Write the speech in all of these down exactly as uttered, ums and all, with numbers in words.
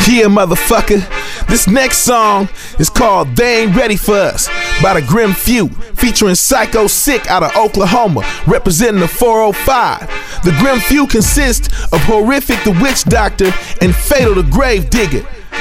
Yeah, motherfucker. This next song is called They Ain't Ready For Us by the Grim Few, featuring Psycho Sick out of Oklahoma, representing the four oh five. The Grim Few consists of Horrific the Witch Doctor and Fatal the Grave Digger.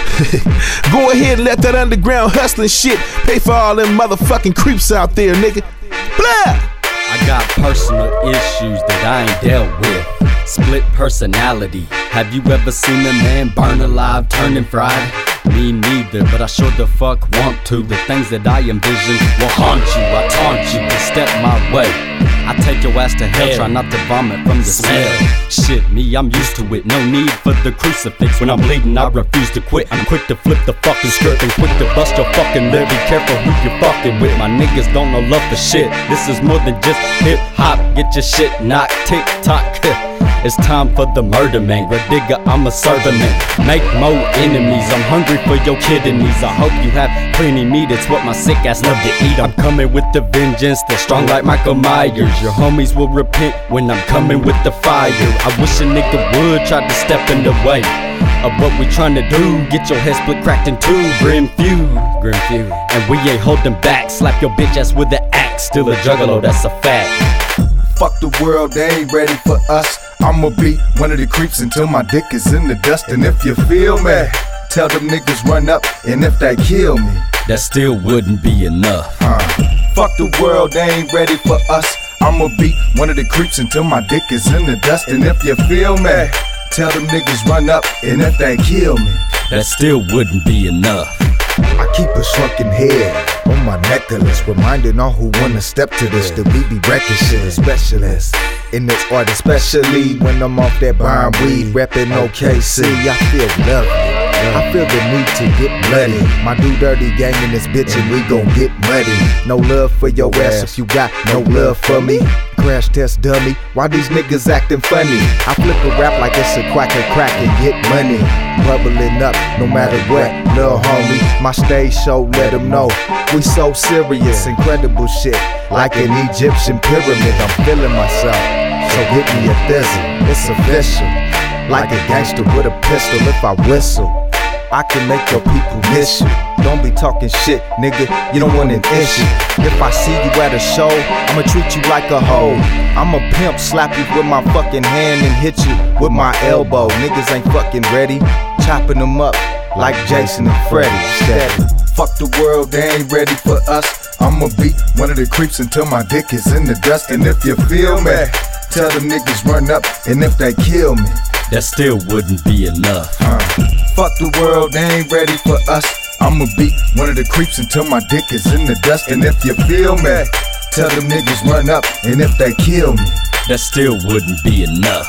Go ahead and let that underground hustling shit pay for all them motherfucking creeps out there, nigga. Blah! I got personal issues that I ain't dealt with. Split personality. Have you ever seen a man burn alive, turning fried? Me neither, but I sure the fuck want to. The things that I envision will haunt you. I taunt you to step my way. I take your ass to hell, try not to vomit from the smell. Shit, me, I'm used to it. No need for the crucifix. When I'm bleeding, I refuse to quit. I'm quick to flip the fucking script and quick to bust your fucking lip. Be careful who you fucking with. My niggas don't know love for shit. This is more than just hip hop. Get your shit knocked, tick tock. It's time for the murder man. Red digger, I'm a servant man. Make more enemies. I'm hungry for your kidneys. I hope you have plenty meat. It's what my sick ass love to eat. I'm coming with the vengeance, still strong like Michael Myers. Your homies will repent when I'm coming with the fire. I wish a nigga would try to step in the way of what we tryna do. Get your head split cracked in two. Grim Few, Grim Few, and we ain't holding back. Slap your bitch ass with the axe. Still a juggalo, that's a fact. Fuck the world, they ain't ready for us. I'ma be one of the creeps until my dick is in the dust. And if you feel me, tell them niggas run up. And if they kill me, that still wouldn't be enough. uh, Fuck the world, they ain't ready for us. I'ma be one of the creeps until my dick is in the dust. And if you feel me, tell them niggas run up. And if they kill me, that still wouldn't be enough. I keep a shrunken head on my necklace, reminding all who wanna step to this that we be wrecking shit. Specialists in this art, especially when I'm off that buying weed, reppin' O K C. I feel lovely. I feel the need to get bloody. My do dirty gang in this bitch and we gon' get muddy. No love for your ass if you got no love for me. Crash test dummy, why these niggas acting funny? I flip a rap like it's a quacker crack and get money. Bubbling up no matter what, lil' homie. My stage show let them know we so serious. Incredible shit, like an Egyptian pyramid. I'm feeling myself, so hit me a thizzle. It's official, like a gangster with a pistol. If I whistle, I can make your people miss you. Don't be talking shit, nigga, you don't want an issue. If I see you at a show, I'ma treat you like a hoe. I'm a pimp, slap you with my fucking hand and hit you with my elbow. Niggas ain't fucking ready, chopping them up like Jason and Freddy. Steady. fuck the world, they ain't ready for us. I'ma be one of the creeps until my dick is in the dust. And if you feel me, tell them niggas run up. And if they kill me, that still wouldn't be enough. uh, Fuck the world, they ain't ready for us. I'ma be one of the creeps until my dick is in the dust. And if you feel me, tell them niggas run up. And if they kill me, that still wouldn't be enough.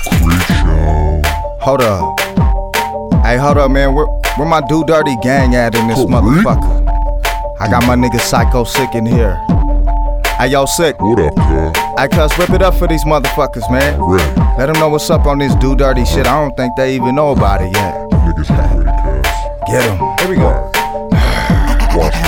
Hold up. Hey, hold up, man. Where, where my Do Dirty gang at in this oh, motherfucker? I got my nigga Psycho Sick in here. Hey, yo, Sick. What up, cuz? Hey, cuz, rip it up for these motherfuckers, man. Right. Let them know what's up on this Do Dirty shit. I don't think they even know about it yet. Niggas not ready, cuz. Get them. Here we go. Watch it.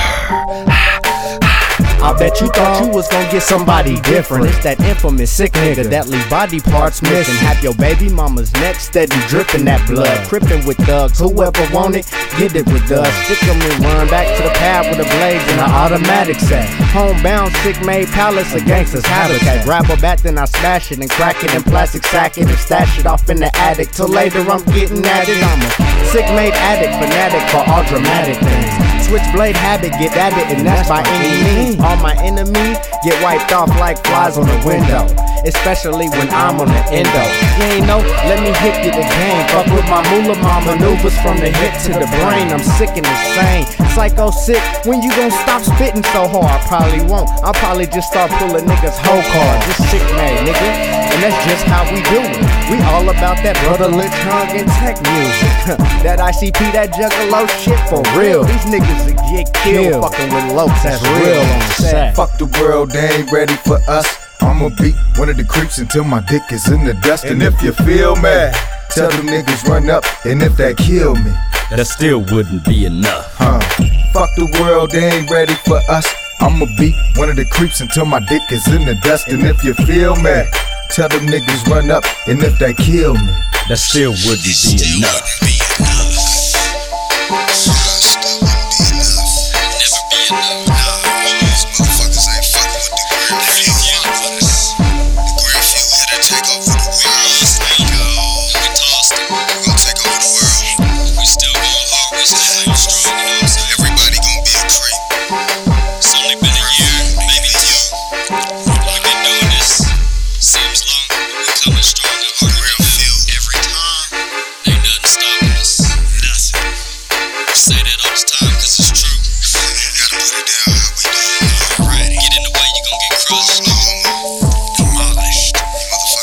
I bet you thought you was gonna get somebody different. It's that infamous sick nigga that leave body parts missing. Have your baby mama's neck steady dripping that blood. Crippin' with thugs, whoever want it, get it with us. Stick 'em and run back to the pad with the blades and the automatic set. Homebound, sick made palace, a gangster's habitat. Grab a bat, then I smash it and crack it in plastic sack it and stash it off in the attic. Till later I'm getting at it. I'm a sick made addict, fanatic for all dramatic things. Switchblade habit, get at it, and that's by any means. All my enemies get wiped off like flies on the window, especially when I'm on the endo. You ain't know, let me hit you the game. Fuck with my moolah mom maneuvers from the hip to the brain. I'm sick and insane, Psycho Sick. When you gon' stop spitting so hard? I probably won't. I'll probably just start pulling niggas whole card. Just sick man, nigga, and that's just how we do it. We all about that brotherly tongue and tech music. That I C P, that juggalo shit for real. These niggas that get killed fucking with Lopes, that's real on the set. fuck the world, they ain't ready for us. I'ma be one of the creeps until my dick is in the dust. And if you feel me, tell them niggas run up. And if they kill me, that still wouldn't be enough. huh? Fuck the world, they ain't ready for us. I'ma be one of the creeps until my dick is in the dust. And if you feel me, tell them niggas run up. And if they kill me, that still wouldn't be enough.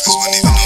motherfuckers wouldn't even know